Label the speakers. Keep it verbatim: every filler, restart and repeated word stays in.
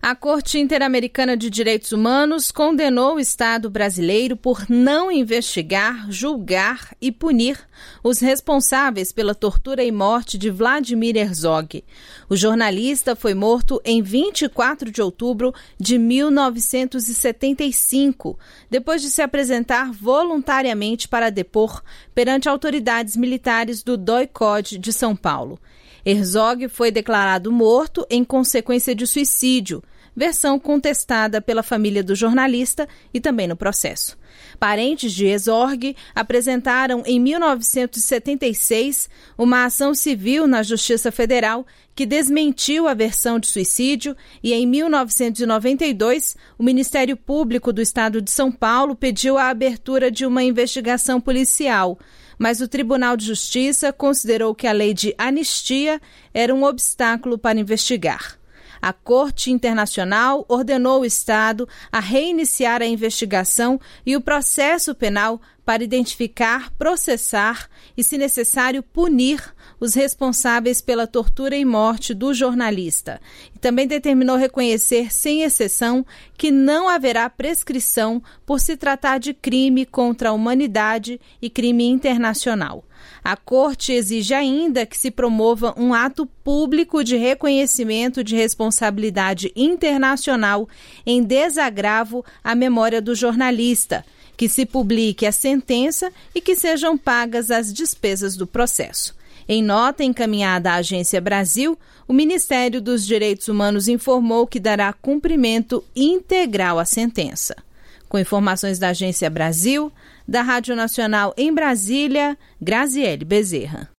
Speaker 1: A Corte Interamericana de Direitos Humanos condenou o Estado brasileiro por não investigar, julgar e punir os responsáveis pela tortura e morte de Vladimir Herzog. O jornalista foi morto em vinte e quatro de outubro de mil novecentos e setenta e cinco, depois de se apresentar voluntariamente para depor perante autoridades militares do D O I-C O D de São Paulo. Herzog foi declarado morto em consequência de suicídio, versão contestada pela família do jornalista e também no processo. Parentes de Herzog apresentaram em mil novecentos e setenta e seis uma ação civil na Justiça Federal que desmentiu a versão de suicídio e em mil novecentos e noventa e dois o Ministério Público do Estado de São Paulo pediu a abertura de uma investigação policial, mas o Tribunal de Justiça considerou que a lei de anistia era um obstáculo para investigar. A Corte Internacional ordenou o Estado a reiniciar a investigação e o processo penal para identificar, processar e, se necessário, punir os responsáveis pela tortura e morte do jornalista. E também determinou reconhecer, sem exceção, que não haverá prescrição por se tratar de crime contra a humanidade e crime internacional. A Corte exige ainda que se promova um ato público de reconhecimento de responsabilidade internacional em desagravo à memória do jornalista, que se publique a sentença e que sejam pagas as despesas do processo. Em nota encaminhada à Agência Brasil, o Ministério dos Direitos Humanos informou que dará cumprimento integral à sentença. Com informações da Agência Brasil, da Rádio Nacional em Brasília, Graziele Bezerra.